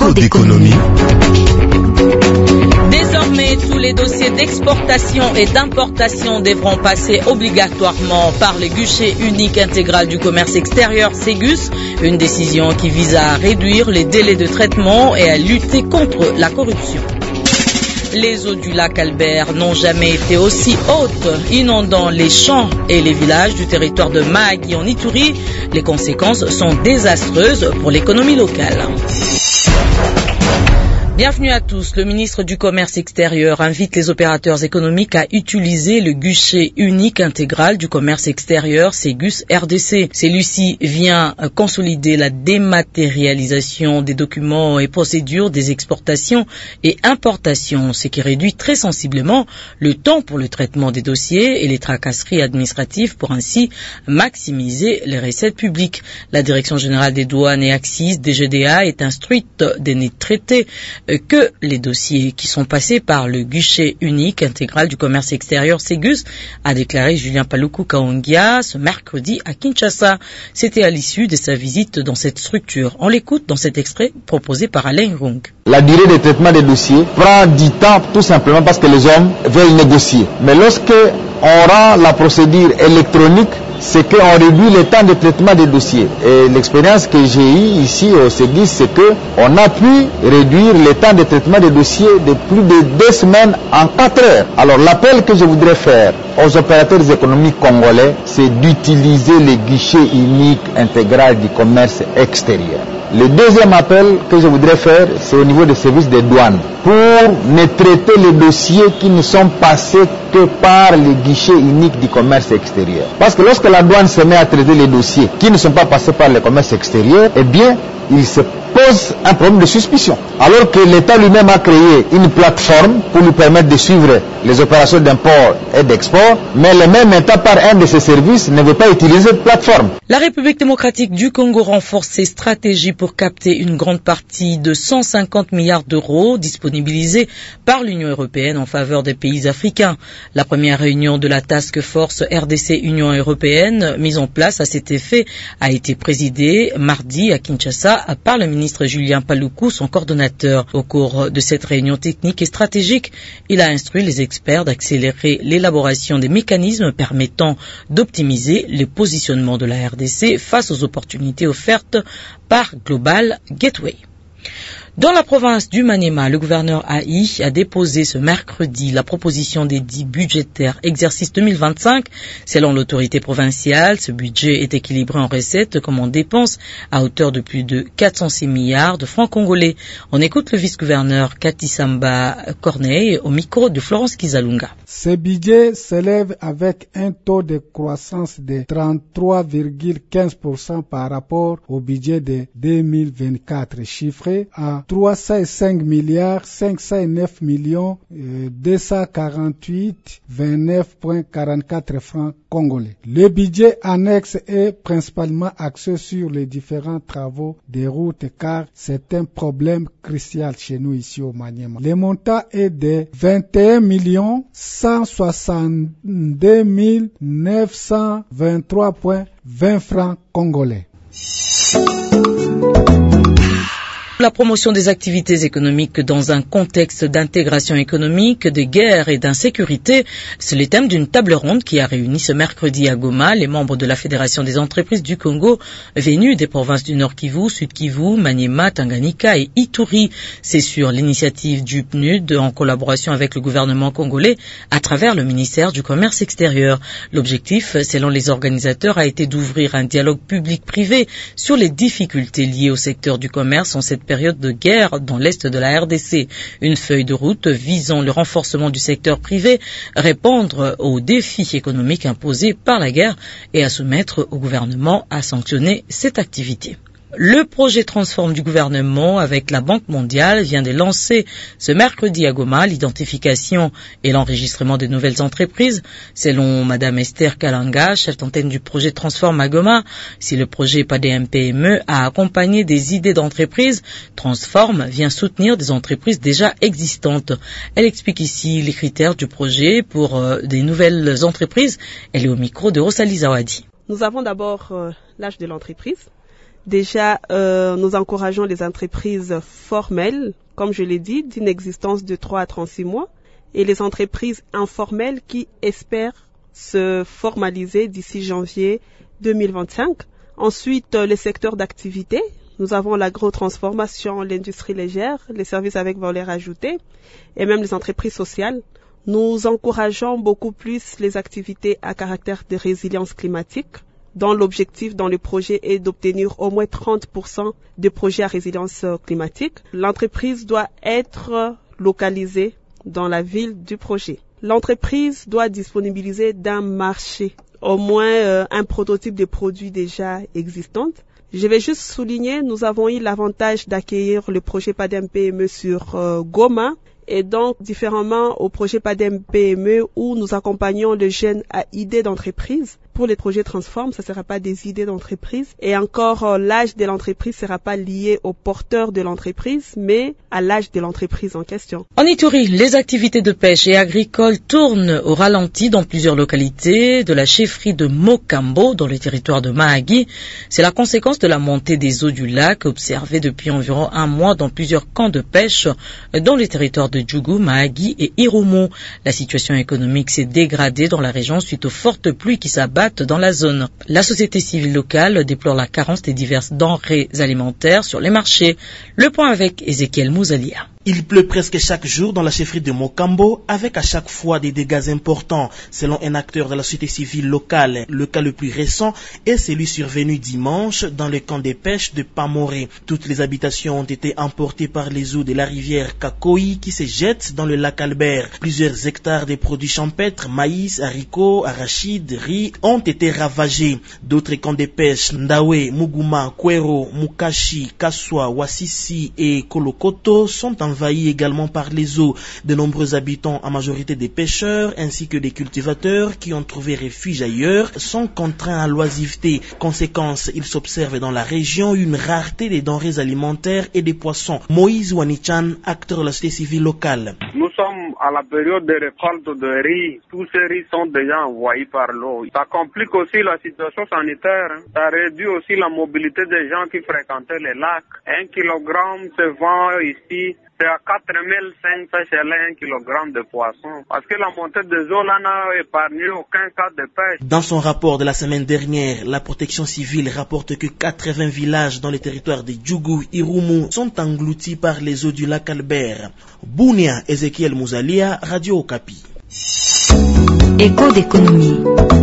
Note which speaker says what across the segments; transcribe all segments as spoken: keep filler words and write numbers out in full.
Speaker 1: écho d'économie.
Speaker 2: Désormais, tous les dossiers d'exportation et d'importation devront passer obligatoirement par le guichet unique intégral du commerce extérieur Ségus, une décision qui vise à réduire les délais de traitement et à lutter contre la corruption. Les eaux du lac Albert n'ont jamais été aussi hautes, inondant les champs et les villages du territoire de Mahagi en Ituri. Les conséquences sont désastreuses pour l'économie locale. Bienvenue à tous. Le ministre du Commerce extérieur invite les opérateurs économiques à utiliser le guichet unique intégral du commerce extérieur Ségus R D C. Celui-ci vient consolider la dématérialisation des documents et procédures des exportations et importations, ce qui réduit très sensiblement le temps pour le traitement des dossiers et les tracasseries administratives pour ainsi maximiser les recettes publiques. La Direction générale des douanes et accises, D G D A, est instruite de ne traiter que les dossiers qui sont passés par le guichet unique intégral du commerce extérieur Ségus, a déclaré Julien Paluku Kaongia ce mercredi à Kinshasa. C'était à l'issue de sa visite dans cette structure. On l'écoute dans cet extrait proposé par Alain Rung.
Speaker 3: La durée de traitement des dossiers prend du temps tout simplement parce que les hommes veulent négocier. Mais lorsque on rend la procédure électronique, c'est qu'on réduit le temps de traitement des dossiers. Et l'expérience que j'ai eue ici au Ségus, c'est qu'on a pu réduire le temps de traitement des dossiers de plus de deux semaines en quatre heures. Alors l'appel que je voudrais faire aux opérateurs économiques congolais, c'est d'utiliser le guichet unique intégral du commerce extérieur. Le deuxième appel que je voudrais faire, c'est au niveau des services des douanes, pour ne traiter les dossiers qui ne sont passés que par le guichet unique du commerce extérieur. Parce que lorsque la douane se met à traiter les dossiers qui ne sont pas passés par le commerce extérieur, eh bien, il se pose un problème de suspicion. Alors que l'État lui-même a créé une plateforme pour lui permettre de suivre les opérations d'import et d'export, mais le même État, par un de ses services, ne veut pas utiliser cette plateforme.
Speaker 2: La République démocratique du Congo renforce ses stratégies pour capter une grande partie de cent cinquante milliards d'euros disponibilisés par l'Union européenne en faveur des pays africains. La première réunion de la Task Force R D C Union européenne, mise en place à cet effet, a été présidée mardi à Kinshasa par le ministre Julien Paluku, son coordonnateur. Au cours de cette réunion technique et stratégique, il a instruit les experts d'accélérer l'élaboration des mécanismes permettant d'optimiser le positionnement de la R D C face aux opportunités offertes par Global Gateway. Dans la province du Maniema, le gouverneur Aï a déposé ce mercredi la proposition des dits budgétaires exercice deux mille vingt-cinq. Selon l'autorité provinciale, ce budget est équilibré en recettes comme en dépenses à hauteur de plus de quatre cent six milliards de francs congolais. On écoute le vice-gouverneur Katisamba Corneille au micro de Florence Kizalunga.
Speaker 4: Ce budget s'élève avec un taux de croissance de trente-trois virgule quinze pour cent par rapport au budget de deux mille vingt-quatre, chiffré à trois cent cinq milliards cinq cent neuf millions deux cent quarante-huit virgule vingt-neuf virgule quarante-quatre francs congolais. Le budget annexe est principalement axé sur les différents travaux des routes car c'est un problème crucial chez nous ici au Maniema. Le montant est de vingt et un millions cent soixante-deux mille neuf cent vingt-trois virgule vingt francs congolais.
Speaker 2: La promotion des activités économiques dans un contexte d'intégration économique, de guerre et d'insécurité, c'est le thème d'une table ronde qui a réuni ce mercredi à Goma les membres de la Fédération des entreprises du Congo venus des provinces du Nord Kivu, Sud Kivu, Maniema, Tanganyika et Ituri. C'est sur l'initiative du P N U D en collaboration avec le gouvernement congolais à travers le ministère du Commerce extérieur. L'objectif, selon les organisateurs, a été d'ouvrir un dialogue public-privé sur les difficultés liées au secteur du commerce en cette période de guerre dans l'est de la R D C. Une feuille de route visant le renforcement du secteur privé, répondre aux défis économiques imposés par la guerre et à soumettre au gouvernement à sanctionner cette activité. Le projet Transforme du gouvernement avec la Banque mondiale vient de lancer ce mercredi à Goma l'identification et l'enregistrement des nouvelles entreprises. Selon Madame Esther Kalanga, chef d'antenne du projet Transforme à Goma, si le projet P A D M P M E a accompagné des idées d'entreprises, Transforme vient soutenir des entreprises déjà existantes. Elle explique ici les critères du projet pour euh, des nouvelles entreprises. Elle est au micro de Rosalie Zawadi.
Speaker 5: Nous avons d'abord euh,
Speaker 1: l'âge de l'entreprise. Déjà, euh, nous encourageons les entreprises formelles, comme je l'ai dit, d'une existence de trois à trente-six mois, et les entreprises informelles qui espèrent se formaliser d'ici janvier deux mille vingt-cinq. Ensuite, les secteurs d'activité. Nous avons l'agrotransformation, l'industrie légère, les services avec valeur ajoutée et même les entreprises sociales. Nous encourageons beaucoup plus les activités à caractère de résilience climatique, dont l'objectif dans le projet est d'obtenir au moins trente pour cent de projets à résilience climatique. L'entreprise doit être localisée dans la ville du projet. L'entreprise doit disponibiliser d'un marché au moins euh, un prototype de produit déjà existant. Je vais juste souligner, nous avons eu l'avantage d'accueillir le projet PADEM P M E sur euh, Goma, et donc différemment au projet PADEM P M E où nous accompagnons les jeunes à idées d'entreprise. Pour les projets Transform, ça ne sera pas des idées d'entreprise. Et encore, euh, l'âge de l'entreprise ne sera pas lié au porteur de l'entreprise, mais à l'âge de l'entreprise en question.
Speaker 2: En Ituri, les activités de pêche et agricoles tournent au ralenti dans plusieurs localités de la chefferie de Mokambo, dans le territoire de Mahagi. C'est la conséquence de la montée des eaux du lac observée depuis environ un mois dans plusieurs camps de pêche dans les territoires de Djougou, Mahagi et Irumu. La situation économique s'est dégradée dans la région suite aux fortes pluies qui s'abattent dans la zone. La société civile locale déplore la carence des diverses denrées alimentaires sur les marchés. Le point avec Ezekiel Mouzalia.
Speaker 5: Il pleut presque chaque jour dans la chefferie de Mokambo, avec à chaque fois des dégâts importants, selon un acteur de la société civile locale. Le cas le plus récent est celui survenu dimanche dans le camp des pêches de Pamoré. Toutes les habitations ont été emportées par les eaux de la rivière Kakoi qui se jette dans le lac Albert. Plusieurs hectares de produits champêtres, maïs, haricots, arachides, riz, ont été ravagés. D'autres camps de pêche, Ndawe, Muguma, Kwero, Mukashi, Kaswa, Wasisi et Kolokoto, sont en envahis également par les eaux. De nombreux habitants, en majorité des pêcheurs, ainsi que des cultivateurs qui ont trouvé refuge ailleurs, sont contraints à l'oisiveté. Conséquence, il s'observe dans la région une rareté des denrées alimentaires et des poissons. Moïse Wanichan, acteur de la société civile locale.
Speaker 6: Nous sommes à la période de récolte de riz. Tous ces riz sont déjà envahis par l'eau. Ça complique aussi la situation sanitaire. Ça réduit aussi la mobilité des gens qui fréquentaient les lacs. Un kilogramme se vend ici. C'est à quatre mille cinq cents shillings un kilogramme de poisson. Parce que la montée des eaux là n'a épargné aucun cas de pêche.
Speaker 5: Dans son rapport de la semaine dernière, la protection civile rapporte que quatre-vingts villages dans le territoire de Djougou, Irumu sont engloutis par les eaux du lac Albert. Bounia, Ezekiel Mouzalia, Radio Okapi.
Speaker 7: Écho d'économie.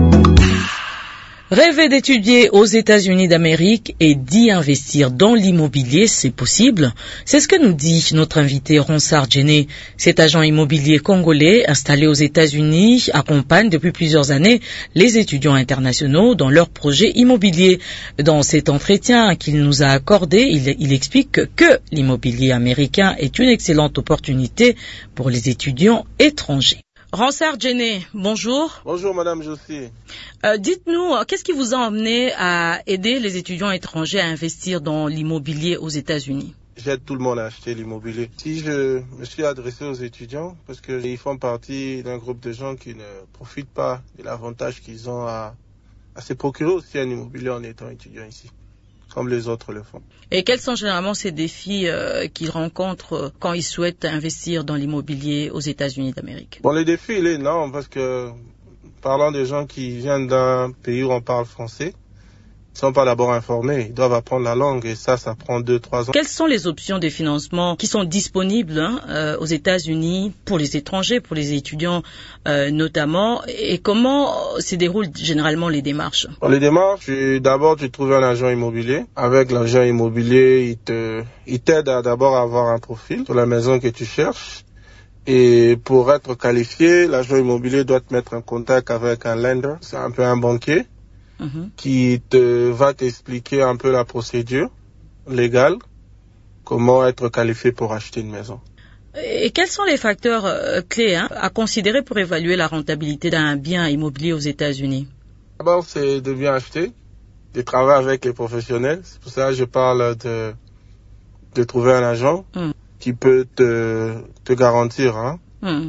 Speaker 2: Rêver d'étudier aux États-Unis d'Amérique et d'y investir dans l'immobilier, c'est possible. C'est ce que nous dit notre invité Ronsard Djené. Cet agent immobilier congolais installé aux États-Unis accompagne depuis plusieurs années les étudiants internationaux dans leurs projets immobiliers. Dans cet entretien qu'il nous a accordé, il, il explique que, que l'immobilier américain est une excellente opportunité pour les étudiants étrangers. Ronsard Djené, bonjour.
Speaker 8: Bonjour Madame Josie.
Speaker 2: Euh, dites-nous, qu'est-ce qui vous a emmené à aider les étudiants étrangers à investir dans l'immobilier aux États-Unis?
Speaker 8: J'aide tout le monde à acheter l'immobilier. Si je me suis adressé aux étudiants, parce qu'ils font partie d'un groupe de gens qui ne profitent pas de l'avantage qu'ils ont à, à se procurer aussi un immobilier en étant étudiant ici, comme les autres le font.
Speaker 2: Et quels sont généralement ces défis euh, qu'ils rencontrent quand ils souhaitent investir dans l'immobilier aux États-Unis d'Amérique?
Speaker 8: Bon, le défi, il est énorme parce que, parlant des gens qui viennent d'un pays où on parle français, ils ne sont pas d'abord informés, ils doivent apprendre la langue et ça, ça prend deux, trois ans.
Speaker 2: Quelles sont les options de financement qui sont disponibles hein, euh, aux États-Unis pour les étrangers, pour les étudiants euh, notamment, et comment se déroulent généralement les démarches?
Speaker 8: Bon, les démarches, d'abord tu trouves un agent immobilier. Avec l'agent immobilier, il te, il t'aide à d'abord à avoir un profil sur la maison que tu cherches. Et pour être qualifié, l'agent immobilier doit te mettre en contact avec un lender, c'est un peu un banquier. Mm-hmm. Qui te va t'expliquer un peu la procédure légale, comment être qualifié pour acheter une maison.
Speaker 2: Et quels sont les facteurs euh, clés hein, à considérer pour évaluer la rentabilité d'un bien immobilier aux États-Unis?
Speaker 8: D'abord, c'est de bien acheter, de travailler avec les professionnels. C'est pour ça que je parle de, de trouver un agent mm. qui peut te, te garantir hein, mm.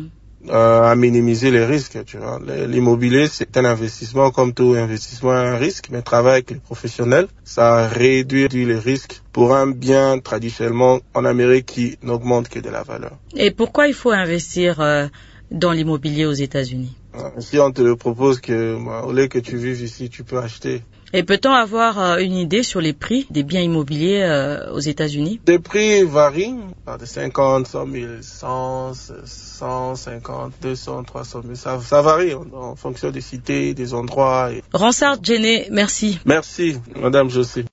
Speaker 8: euh, à minimiser les risques. Tu vois, l'immobilier c'est un investissement comme tout investissement, un risque, mais travailler avec les professionnels, ça réduit les risques pour un bien traditionnellement en Amérique qui n'augmente que de la valeur.
Speaker 2: Et pourquoi il faut investir euh, dans l'immobilier aux États-Unis?
Speaker 8: Si on te propose que, bah, au lieu que tu vives ici, tu peux acheter.
Speaker 2: Et peut-on avoir euh, une idée sur les prix des biens immobiliers euh, aux États-Unis?
Speaker 8: Les prix varient de cinquante, cent mille, cent, cent cinquante, deux cents, trois cent mille. Ça, ça varie en, en fonction des cités, des endroits. Et...
Speaker 2: Ronsard Djené, merci.
Speaker 8: Merci, Madame José.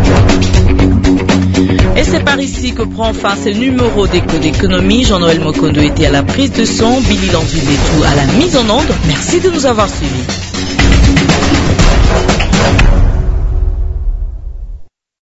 Speaker 2: Et c'est par ici que prend fin ce numéro d'Écho d'économie. Jean-Noël Mokondo était à la prise de son, Billy Lanville et tout à la mise en onde. Merci de nous avoir suivis.